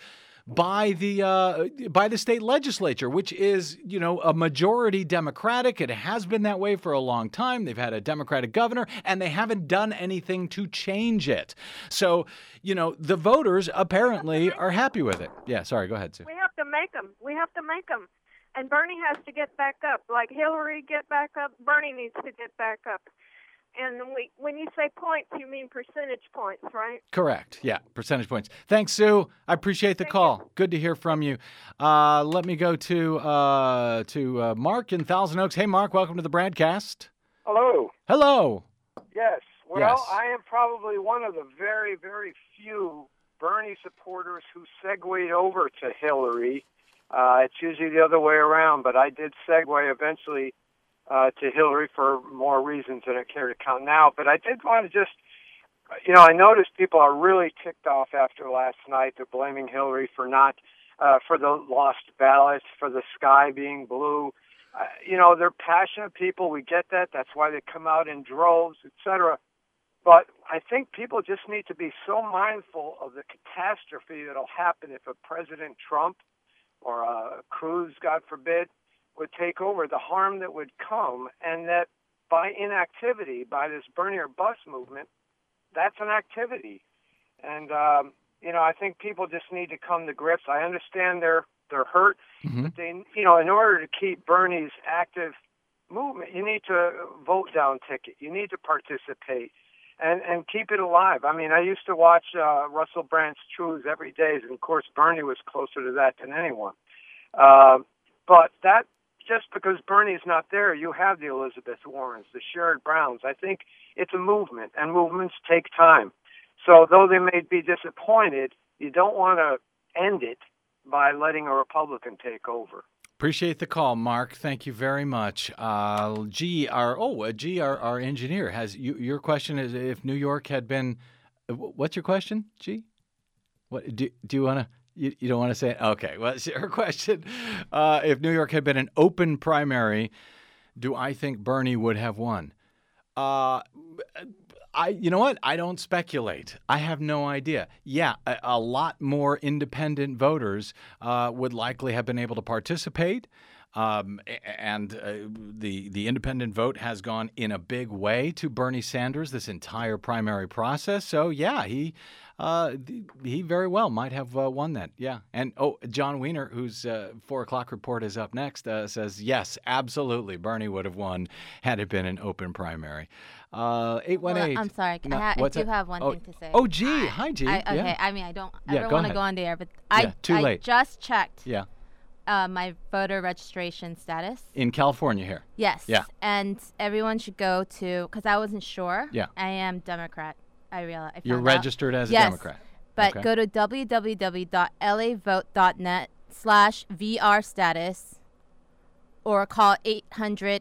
by the uh, by the state legislature, which is, you know, a majority Democratic. It has been that way for a long time. They've had a Democratic governor, and they haven't done anything to change it. So, you know, the voters apparently are happy with it. Yeah, sorry, go ahead, Sue. We have to make them. We have to make them. And Bernie has to get back up. Like Hillary get back up, Bernie needs to get back up. And we, when you say points, you mean percentage points, right? Correct. Yeah, percentage points. Thanks, Sue. I appreciate the Thank call. You. Good to hear from you. Uh, let me go to uh, to uh, Mark in Thousand Oaks. Hey, Mark, welcome to the Bradcast. Hello. Hello. Yes. Well, Yes. I am probably one of the very, very few Bernie supporters who segued over to Hillary. Uh, it's usually the other way around, but I did segue eventually uh, to Hillary for more reasons than I care to count now. But I did want to just, you know, I noticed people are really ticked off after last night. They're blaming Hillary for not, uh, for the lost ballots, for the sky being blue. Uh, you know, they're passionate people. We get that. That's why they come out in droves, et cetera. But I think people just need to be so mindful of the catastrophe that'll happen if a President Trump or a Cruz, God forbid, would take over, the harm that would come, and that by inactivity, by this Bernie or Bust movement, that's an activity. And, um, you know, I think people just need to come to grips. I understand they're, they're hurt, Mm-hmm. but they, you know, in order to keep Bernie's active movement, you need to vote down ticket. You need to participate and, and keep it alive. I mean, I used to watch uh, Russell Brand's Truths every day, and of course Bernie was closer to that than anyone. Uh, but that, just because Bernie's not there, you have the Elizabeth Warrens, the Sherrod Browns. I think it's a movement, and movements take time. So though they may be disappointed, you don't want to end it by letting a Republican take over. Appreciate the call, Mark. Thank you very much. Uh, G, our oh, uh, G, our, our engineer has you, your question is if New York had been. What's your question, G? What do do you want to? You, you don't want to say it? Okay. Well, it's your question. Uh, if New York had been an open primary, do I think Bernie would have won? Uh, I, you know what? I don't speculate. I have no idea. Yeah, a, a lot more independent voters uh, would likely have been able to participate. Um, and uh, the the independent vote has gone in a big way to Bernie Sanders this entire primary process. So yeah, he uh, he very well might have uh, won that. Yeah, and oh, John Wiener, whose uh, four o'clock report is up next, uh, says yes, absolutely, Bernie would have won had it been an open primary. Uh, eight one eight. Well, I'm sorry, No, I, ha- I what's do that? have one Oh, thing to say. Oh, G. Hi, G. I, okay, Yeah. I mean, I don't, I Yeah, don't go want to ahead. go on the air, but Yeah, I, too I late. just checked Yeah. uh, my voter registration status. In California here. Yes. Yeah. And everyone should go to, because I wasn't sure. Yeah. I am Democrat. I realize. I You're found out. registered as a Yes. Democrat. But Okay. go to w w w dot l a vote dot net slash V R status or call eight hundred,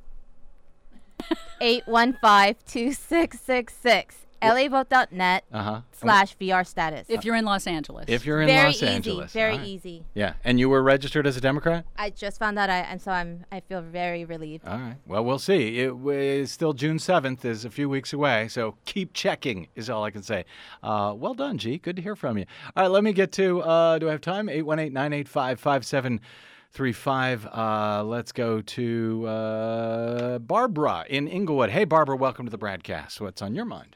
eight one five, two six six six. L A vote dot net Uh-huh. slash V R status. If you're in Los Angeles. If you're in very Los easy, Angeles. very All right. easy. Yeah. And you were registered as a Democrat? I just found out, I, and so I'm. I feel very relieved. All right. Well, we'll see. It is still June seventh is a few weeks away, so keep checking is all I can say. Uh, well done, G. Good to hear from you. All right, let me get to, uh, do I have time? eight one eight, nine eight five, five seven three five. Uh, let's go to uh, Barbara in Inglewood. Hey, Barbara, welcome to the broadcast. What's on your mind?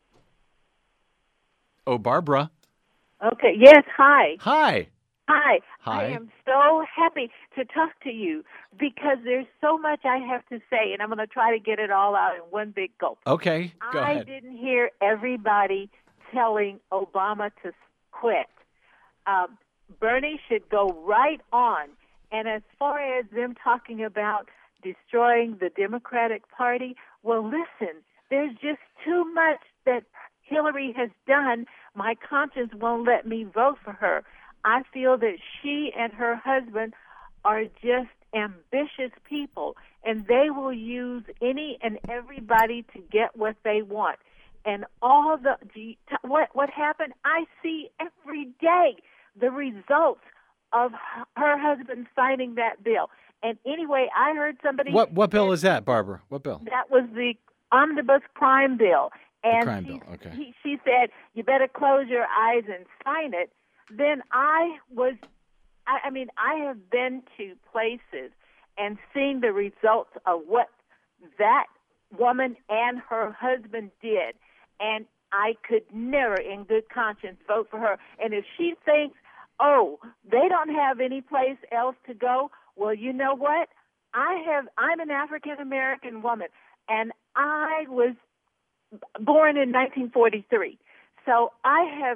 Oh, Barbara. Okay. Yes. Hi. Hi. Hi. Hi. I am so happy to talk to you because there's so much I have to say, and I'm going to try to get it all out in one big gulp. Okay. Go I ahead. didn't hear everybody telling Obama to quit. Um, Bernie should go right on. And as far as them talking about destroying the Democratic Party, well, listen, there's just too much that Hillary has done. My conscience won't let me vote for her. I feel that she and her husband are just ambitious people, and they will use any and everybody to get what they want. And all the what what happened, I see every day the results of her husband signing that bill. And anyway, I heard somebody. What what bill is that, Barbara? What bill? That was the omnibus crime bill. And crime she, bill, okay. he, she said, you better close your eyes and sign it. Then I was, I, I mean, I have been to places and seen the results of what that woman and her husband did. And I could never, in good conscience, vote for her. And if she thinks, oh, they don't have any place else to go, well, you know what? I have, I'm an African-American woman, and I was born in nineteen forty-three. So I have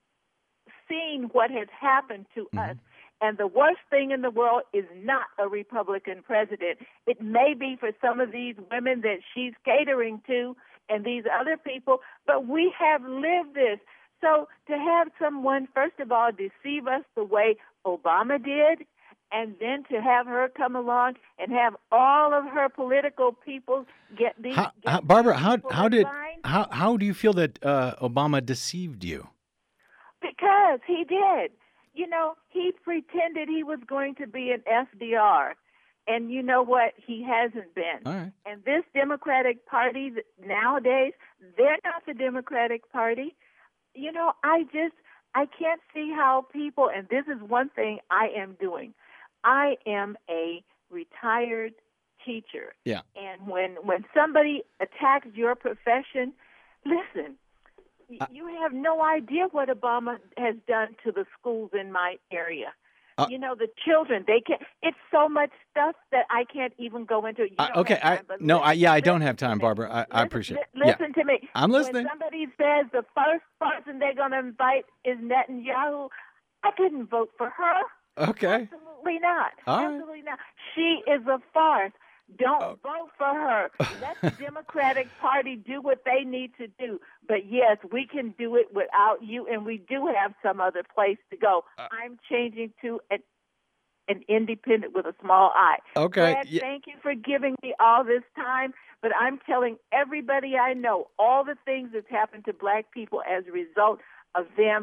seen what has happened to mm-hmm. us. And the worst thing in the world is not a Republican president. It may be for some of these women that she's catering to and these other people, but we have lived this. So to have someone, first of all, deceive us the way Obama did, and then to have her come along and have all of her political people get these. How, get how, Barbara, how people how did resigned. how how do you feel that uh, Obama deceived you? Because he did. You know, he pretended he was going to be an F D R, and you know what? He hasn't been. All right. And this Democratic Party nowadays, they're not the Democratic Party. You know, I just I can't see how people. And this is one thing I am doing. I am a retired teacher. Yeah. And when, when somebody attacks your profession, listen, uh, you have no idea what Obama has done to the schools in my area. Uh, you know, the children, they can't, it's so much stuff that I can't even go into. You uh, don't okay. have time, I, no, listen, I, yeah, I listen don't have time, to Barbara. I, listen, I appreciate it. Li- listen yeah. to me. I'm listening. When somebody says the first person they're going to invite is Netanyahu, I couldn't vote for her. Okay. Absolutely not. All right. Absolutely not. She is a farce. Don't oh. vote for her. Let the Democratic Party do what they need to do. But yes, we can do it without you, and we do have some other place to go. Uh, I'm changing to an, an independent with a small I. Okay. Brad, yeah. Thank you for giving me all this time, but I'm telling everybody I know all the things that's happened to black people as a result of them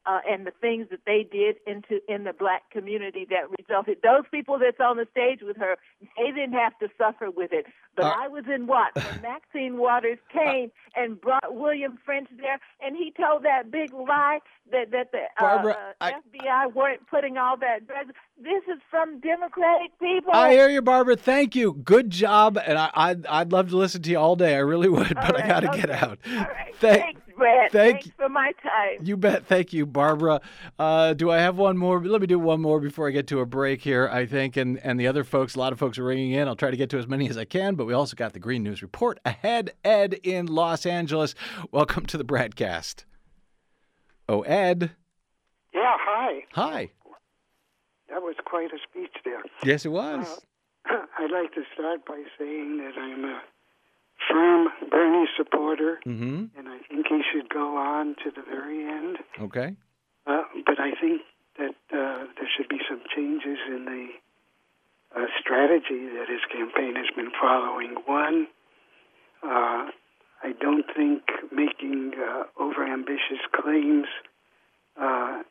uh, and the things that they did into in the black community that resulted. Those people that's on the stage with her, they didn't have to suffer with it. But Uh, I was in what? When Maxine Waters came and brought William French there, and he told that big lie that, that the uh, Barbara, uh, I- F B I weren't putting all that drugs. This is from Democratic people. I hear you, Barbara. Thank you. Good job. And I, I'd, I'd love to listen to you all day. I really would, but I right, got to okay. get out. All right. Thank- Thanks, Brad. thank- Thanks for my time. You bet. Thank you, Barbara. Uh, do I have one more? Let me do one more before I get to a break here, I think. And, and the other folks, a lot of folks are ringing in. I'll try to get to as many as I can, but we also got the Green News Report ahead. Ed in Los Angeles. Welcome to the Bradcast. Oh, Ed. Yeah, hi. Hi. That was quite a speech there. Yes, it was. Uh, I'd like to start by saying that I'm a firm Bernie supporter, Mm-hmm. and I think he should go on to the very end. Okay. Uh, but I think that uh, there should be some changes in the uh, strategy that his campaign has been following. One, uh, I don't think making uh, overambitious claims uh,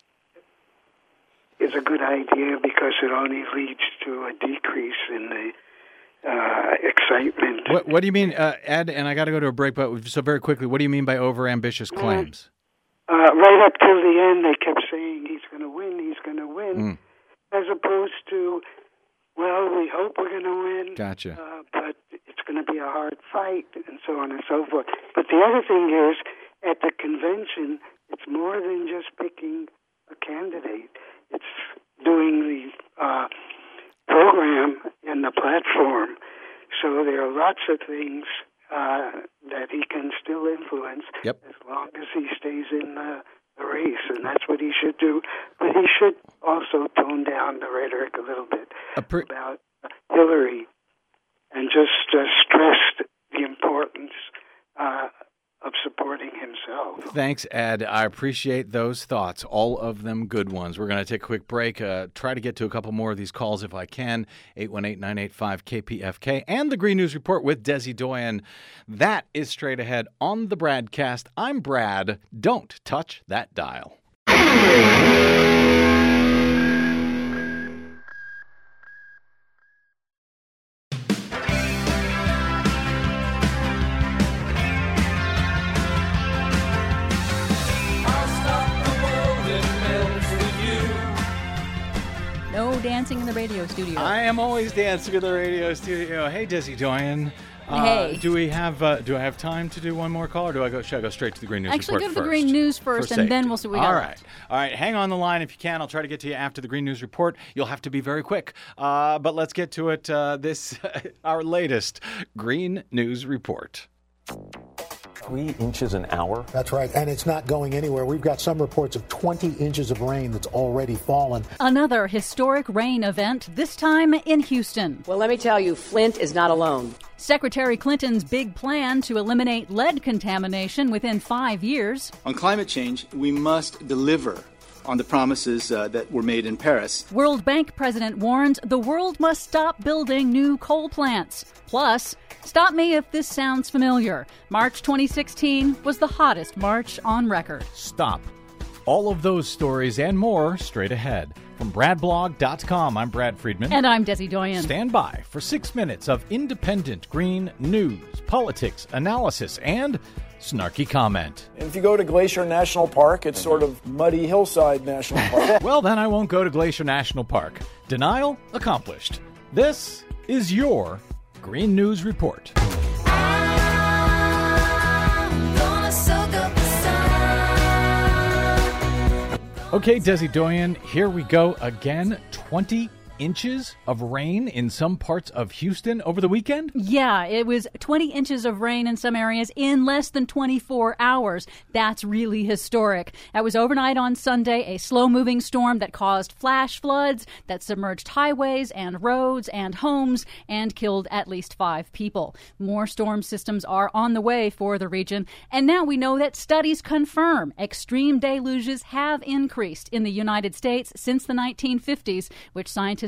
is a good idea because it only leads to a decrease in the uh, excitement. What, what do you mean, uh, Ed? And I got to go to a break, but so very quickly, what do you mean by overambitious claims? Uh, right up till the end, they kept saying he's going to win, he's going to win, Mm. as opposed to, well, we hope we're going to win, Gotcha. uh, but it's going to be a hard fight, and so on and so forth. But the other thing is, at the convention, it's more than just picking a candidate. It's doing the uh, program and the platform. So there are lots of things uh, that he can still influence Yep. as long as he stays in the, the race, and that's what he should do. But he should also tone down the rhetoric a little bit A pre- about Hillary and just uh, stress the importance uh, of supporting himself. Thanks, Ed. I appreciate those thoughts, all of them good ones. We're going to take a quick break, uh, try to get to a couple more of these calls if I can. eight one eight, nine eight five, K P F K and the Green News Report with Desi Doyen. That is straight ahead on the Bradcast. I'm Brad. Don't touch that dial. No dancing in the radio studio. I am always dancing in the radio studio. Hey, Desi Doyen. Uh, Hey. Do we have uh, do I have time to do one more call, or do I go? Should I go straight to the Green News Actually, Report go to the first? Green News first, For and then safety. we'll see what we All got right, left. all right. Hang on the line if you can. I'll try to get to you after the Green News Report. You'll have to be very quick, uh, but let's get to it. Uh, this our latest Green News Report. Three inches an hour? That's right, and it's not going anywhere. We've got some reports of twenty inches of rain that's already fallen. Another historic rain event, this time in Houston. Well, let me tell you, Flint is not alone. Secretary Clinton's big plan to eliminate lead contamination within five years. On climate change, we must deliver on the promises uh, that were made in Paris. World Bank president warns the world must stop building new coal plants. Plus, stop me if this sounds familiar. March twenty sixteen was the hottest March on record. Stop. All of those stories and more straight ahead. From brad blog dot com, I'm Brad Friedman. And I'm Desi Doyen. Stand by for six minutes of independent green news, politics, analysis, and snarky comment. If you go to Glacier National Park, it's sort of muddy hillside national park. Well, then I won't go to Glacier National Park. Denial accomplished. This is your Green News Report. Okay, Desi Doyen, here we go again. twenty inches of rain in some parts of Houston over the weekend? Yeah, it was twenty inches of rain in some areas in less than twenty-four hours. That's really historic. That was overnight on Sunday, a slow-moving storm that caused flash floods that submerged highways and roads and homes and killed at least five people. More storm systems are on the way for the region, and now we know that studies confirm extreme deluges have increased in the United States since the nineteen fifties, which scientists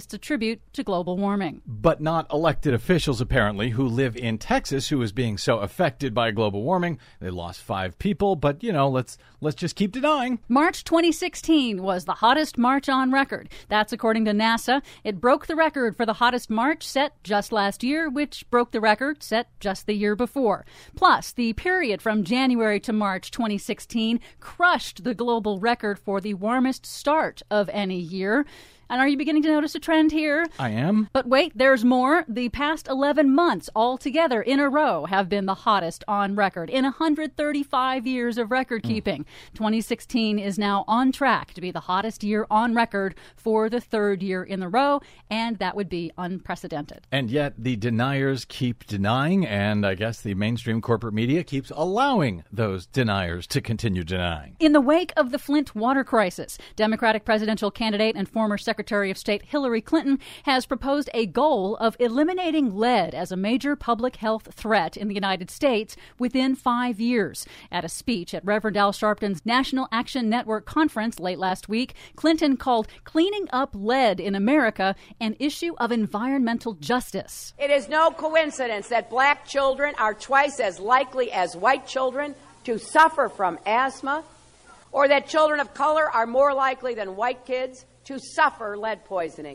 scientists attribute to global warming. But not elected officials, apparently, who live in Texas, who is being so affected by global warming. They lost five people, but, you know, let's let's just keep denying. March twenty sixteen was the hottest March on record. That's according to NASA. It broke the record for the hottest March set just last year, which broke the record set just the year before. Plus, the period from January to March twenty sixteen crushed the global record for the warmest start of any year. And are you beginning to notice a trend here? I am. But wait, there's more. The past eleven months altogether in a row have been the hottest on record in one hundred thirty-five years of record keeping. Mm. twenty sixteen is now on track to be the hottest year on record for the third year in a row, and that would be unprecedented. And yet the deniers keep denying, and I guess the mainstream corporate media keeps allowing those deniers to continue denying. In the wake of the Flint water crisis, Democratic presidential candidate and former Secretary Secretary of State Hillary Clinton has proposed a goal of eliminating lead as a major public health threat in the United States within five years. At a speech at Reverend Al Sharpton's National Action Network conference late last week, Clinton called cleaning up lead in America an issue of environmental justice. It is no coincidence that black children are twice as likely as white children to suffer from asthma, or that children of color are more likely than white kids to suffer lead poisoning,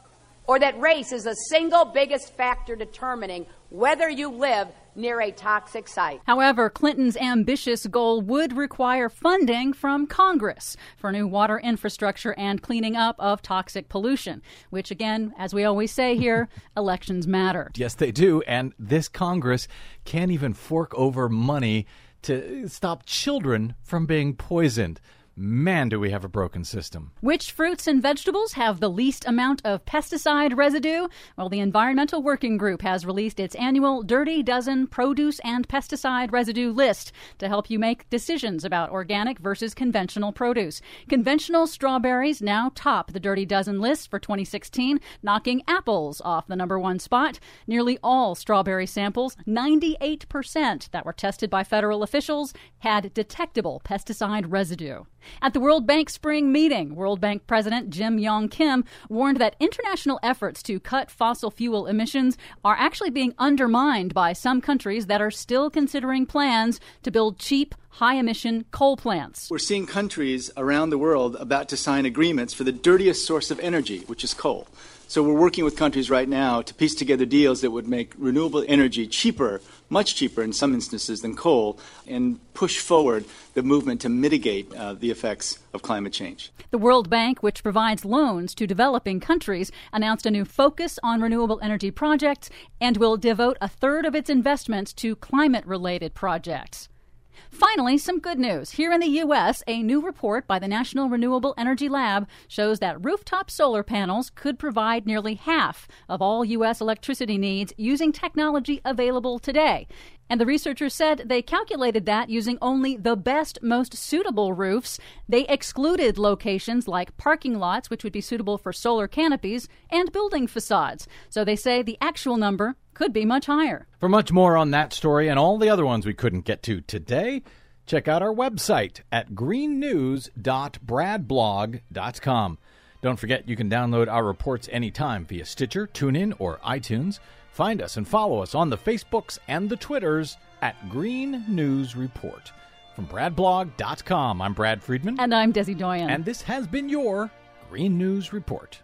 or that race is the single biggest factor determining whether you live near a toxic site. However, Clinton's ambitious goal would require funding from Congress for new water infrastructure and cleaning up of toxic pollution, which, again, as we always say here, elections matter. Yes, they do, and this Congress can't even fork over money to stop children from being poisoned. Man, do we have a broken system. Which fruits and vegetables have the least amount of pesticide residue? Well, the Environmental Working Group has released its annual Dirty Dozen produce and pesticide residue list to help you make decisions about organic versus conventional produce. Conventional strawberries now top the Dirty Dozen list for twenty sixteen, knocking apples off the number one spot. Nearly all strawberry samples, ninety-eight percent that were tested by federal officials, had detectable pesticide residue. At the World Bank spring meeting, World Bank President Jim Yong Kim warned that international efforts to cut fossil fuel emissions are actually being undermined by some countries that are still considering plans to build cheap, high-emission coal plants. We're seeing countries around the world about to sign agreements for the dirtiest source of energy, which is coal. So we're working with countries right now to piece together deals that would make renewable energy cheaper, much cheaper in some instances than coal, and push forward the movement to mitigate uh, the effects of climate change. The World Bank, which provides loans to developing countries, announced a new focus on renewable energy projects and will devote a third of its investments to climate-related projects. Finally, some good news. Here in the U S, a new report by the National Renewable Energy Lab shows that rooftop solar panels could provide nearly half of all U S electricity needs using technology available today. And the researchers said they calculated that using only the best, most suitable roofs. They excluded locations like parking lots, which would be suitable for solar canopies, and building facades. So they say the actual number could be much higher. For much more on that story and all the other ones we couldn't get to today, check out our website at green news dot brad blog dot com. Don't forget you can download our reports anytime via Stitcher, TuneIn, or iTunes. Find us and follow us on the Facebooks and the Twitters at Green News Report. From brad blog dot com, I'm Brad Friedman. And I'm Desi Doyen. And this has been your Green News Report.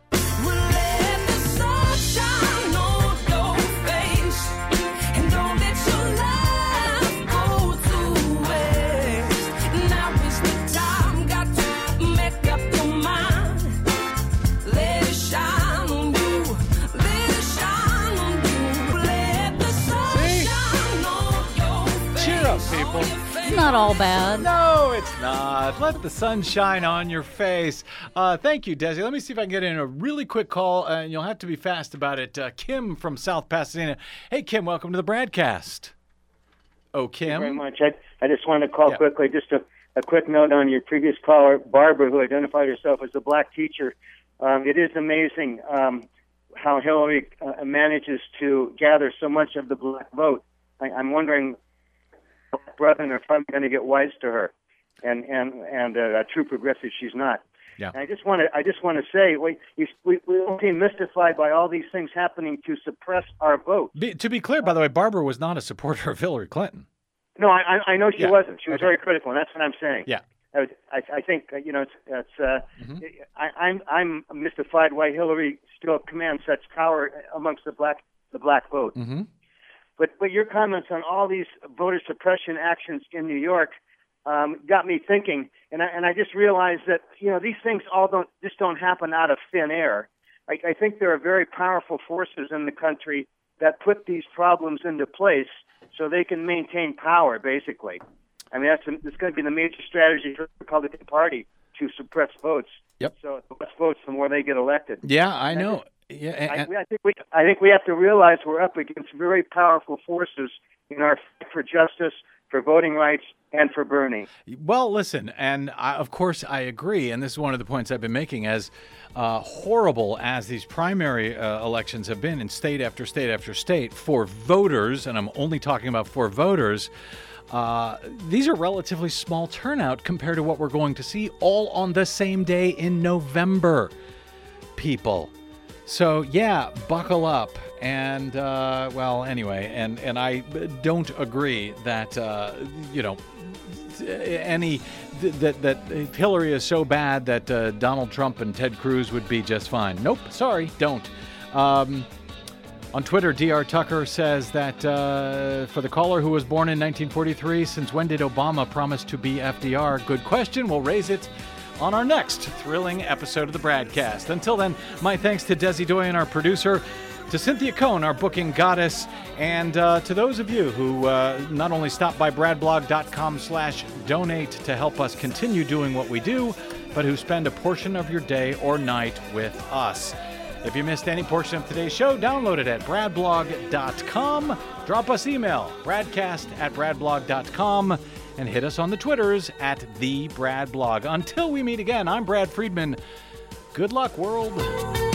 People. It's not all bad. No, it's not. Let the sun shine on your face. Uh, thank you, Desi. Let me see if I can get in a really quick call, uh, and you'll have to be fast about it. Uh, Kim from South Pasadena. Hey, Kim, welcome to the Bradcast. Oh, Kim. Thank you very much. I, I just wanted to call yeah. quickly, just a, a quick note on your previous caller, Barbara, who identified herself as a black teacher. Um, it is amazing um, how Hillary uh, manages to gather so much of the black vote. I, I'm wondering... brethren are probably going to get wise to her, and and and uh, a true progressive she's not. Yeah. And I just want to I just want to say we we we we don't seem mystified by all these things happening to suppress our vote. Be, to be clear, by the way, Barbara was not a supporter of Hillary Clinton. No, I I know she Yeah. wasn't. She was Okay. very critical, and that's what I'm saying. Yeah. I, I, I think uh, you know it's, it's uh, Mm-hmm. I, I'm I'm mystified why Hillary still commands such power amongst the black the black vote. Mm-hmm. But but your comments on all these voter suppression actions in New York um, got me thinking, and I and I just realized that you know these things all don't just don't happen out of thin air. I, I think there are very powerful forces in the country that put these problems into place so they can maintain power, basically. I mean, that's, that's going to be the major strategy for the Republican Party, to suppress votes. Yep. So the less votes, the more they get elected. Yeah, I And know. I, Yeah, I, and, I think we, I think we have to realize we're up against very powerful forces in our fight for justice, for voting rights, and for Bernie. well, listen, and I, of course I agree, and this is one of the points I've been making. As uh, horrible as these primary uh, elections have been in state after state after state for voters, and I'm only talking about for voters, uh, these are relatively small turnout compared to what we're going to see all on the same day in November, people. So, yeah, buckle up. And, uh, well, anyway, and, and I don't agree that, uh, you know, any, that, that Hillary is so bad that uh, Donald Trump and Ted Cruz would be just fine. Nope, sorry, don't. Um, on Twitter, D R Tucker says that uh, for the caller who was born in nineteen forty-three, since when did Obama promise to be F D R? Good question. We'll raise it on our next thrilling episode of the Bradcast. Until then, my thanks to Desi Doyen, our producer, to Cynthia Cohn, our booking goddess, and uh, to those of you who uh, not only stop by bradblog.com slash donate to help us continue doing what we do, but who spend a portion of your day or night with us. If you missed any portion of today's show, download it at bradblog dot com. Drop us email, bradcast at bradblog dot com, and hit us on the Twitters at the Brad Blog. Until we meet again, I'm Brad Friedman. Good luck, world.